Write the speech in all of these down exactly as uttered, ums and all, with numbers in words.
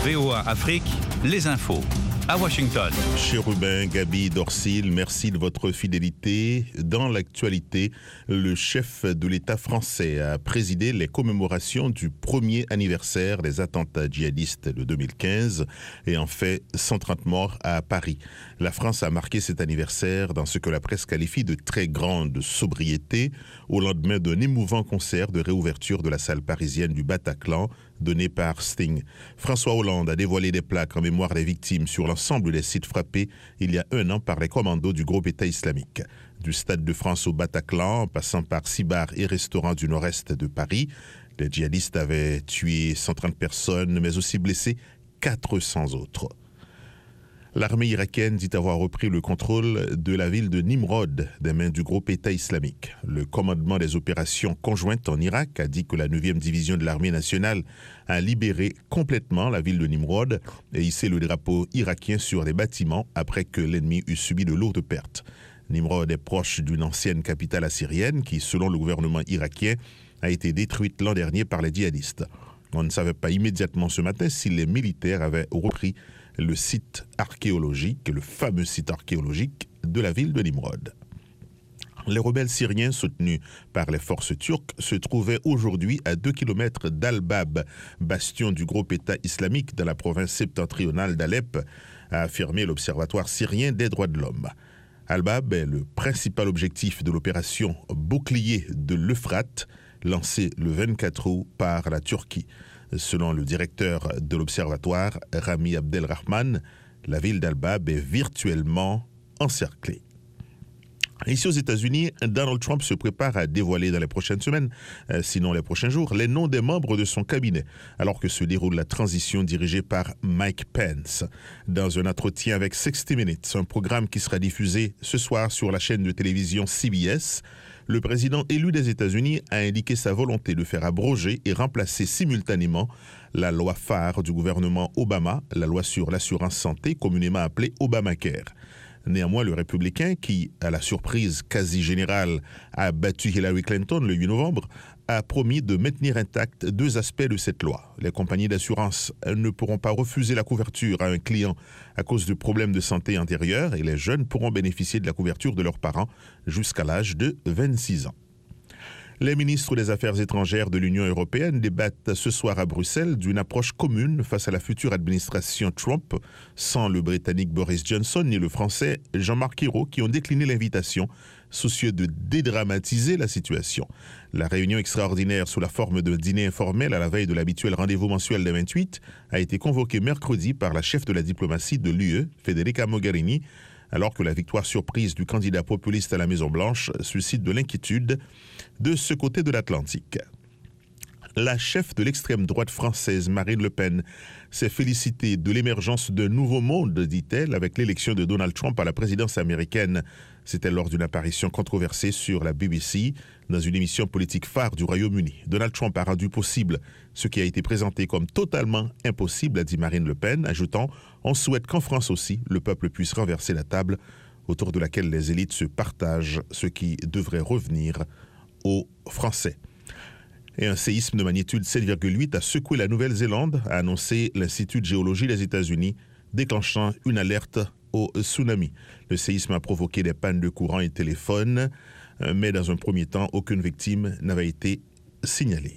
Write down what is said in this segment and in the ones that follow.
V O A Afrique, les infos. À Washington. Chérubin, Gabi, Dorsil, merci de votre fidélité. Dans l'actualité, le chef de l'État français a présidé les commémorations du premier anniversaire des attentats djihadistes de deux mille quinze et en fait cent trente morts à Paris. La France a marqué cet anniversaire dans ce que la presse qualifie de très grande sobriété au lendemain d'un émouvant concert de réouverture de la salle parisienne du Bataclan donné par Sting. François Hollande a dévoilé des plaques en mémoire des victimes sur l'ensemble des sites frappés il y a un an par les commandos du groupe État islamique. Du Stade de France au Bataclan, en passant par six bars et restaurants du nord-est de Paris, les djihadistes avaient tué cent trente personnes, mais aussi blessé quatre cents autres. L'armée irakienne dit avoir repris le contrôle de la ville de Nimrod des mains du groupe État islamique. Le commandement des opérations conjointes en Irak a dit que la neuvième division de l'armée nationale a libéré complètement la ville de Nimrod et hissé le drapeau irakien sur les bâtiments après que l'ennemi eut subi de lourdes pertes. Nimrod est proche d'une ancienne capitale assyrienne qui, selon le gouvernement irakien, a été détruite l'an dernier par les djihadistes. On ne savait pas immédiatement ce matin si les militaires avaient repris le site archéologique, le fameux site archéologique de la ville de Nimrod. Les rebelles syriens soutenus par les forces turques se trouvaient aujourd'hui à deux kilomètres d'Al-Bab, bastion du groupe État islamique dans la province septentrionale d'Alep, a affirmé l'Observatoire syrien des droits de l'homme. Al-Bab est le principal objectif de l'opération Bouclier de l'Euphrate, lancée le vingt-quatre août par la Turquie. Selon le directeur de l'Observatoire, Rami Abdelrahman, la ville d'Al-Bab est virtuellement encerclée. Ici aux États-Unis, Donald Trump se prépare à dévoiler dans les prochaines semaines, euh, sinon les prochains jours, les noms des membres de son cabinet, alors que se déroule la transition dirigée par Mike Pence. Dans un entretien avec sixty minutes, un programme qui sera diffusé ce soir sur la chaîne de télévision C B S, le président élu des États-Unis a indiqué sa volonté de faire abroger et remplacer simultanément la loi phare du gouvernement Obama, la loi sur l'assurance santé, communément appelée Obamacare. Néanmoins, le républicain, qui, à la surprise quasi générale, a battu Hillary Clinton le huit novembre, a promis de maintenir intacts deux aspects de cette loi. Les compagnies d'assurance ne pourront pas refuser la couverture à un client à cause de problèmes de santé antérieurs et les jeunes pourront bénéficier de la couverture de leurs parents jusqu'à l'âge de vingt-six ans. Les ministres des Affaires étrangères de l'Union européenne débattent ce soir à Bruxelles d'une approche commune face à la future administration Trump, sans le Britannique Boris Johnson ni le Français Jean-Marc Ayrault qui ont décliné l'invitation, soucieux de dédramatiser la situation. La réunion extraordinaire sous la forme d'un dîner informel à la veille de l'habituel rendez-vous mensuel des vingt-huit a été convoquée mercredi par la chef de la diplomatie de l'U E, Federica Mogherini, alors que la victoire surprise du candidat populiste à la Maison-Blanche suscite de l'inquiétude de ce côté de l'Atlantique. La chef de l'extrême droite française, Marine Le Pen, s'est félicitée de l'émergence d'un nouveau monde, dit-elle, avec l'élection de Donald Trump à la présidence américaine. C'était lors d'une apparition controversée sur la B B C, dans une émission politique phare du Royaume-Uni. Donald Trump a rendu possible ce qui a été présenté comme totalement impossible, a dit Marine Le Pen, ajoutant « On souhaite qu'en France aussi, le peuple puisse renverser la table autour de laquelle les élites se partagent, ce qui devrait revenir aux Français ». Et un séisme de magnitude sept virgule huit a secoué la Nouvelle-Zélande, a annoncé l'Institut de géologie des États-Unis, déclenchant une alerte au tsunami. Le séisme a provoqué des pannes de courant et de téléphone, mais dans un premier temps, aucune victime n'avait été signalée.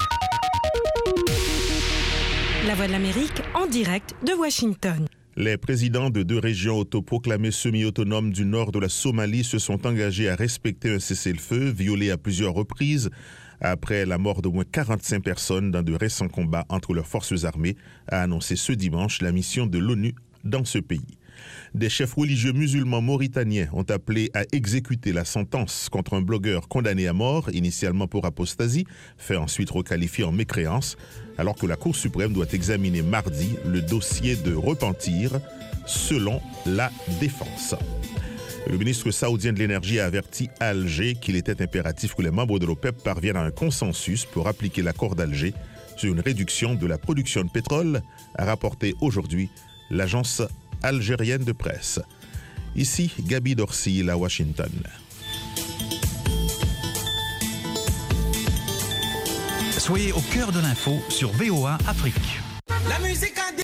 La Voix de l'Amérique en direct de Washington. Les présidents de deux régions autoproclamées semi-autonomes du nord de la Somalie se sont engagés à respecter un cessez-le-feu violé à plusieurs reprises après la mort d'au moins quarante-cinq personnes dans de récents combats entre leurs forces armées, a annoncé ce dimanche la mission de l'ONU dans ce pays. Des chefs religieux musulmans mauritaniens ont appelé à exécuter la sentence contre un blogueur condamné à mort, initialement pour apostasie, fait ensuite requalifier en mécréance, alors que la Cour suprême doit examiner mardi le dossier de repentir, selon la défense. Le ministre saoudien de l'énergie a averti à Alger qu'il était impératif que les membres de l'OPEP parviennent à un consensus pour appliquer l'accord d'Alger sur une réduction de la production de pétrole, a rapporté aujourd'hui l'agence algérienne de presse. Ici, Gabi Dorsil à Washington. Soyez au cœur de l'info sur V O A Afrique. La musique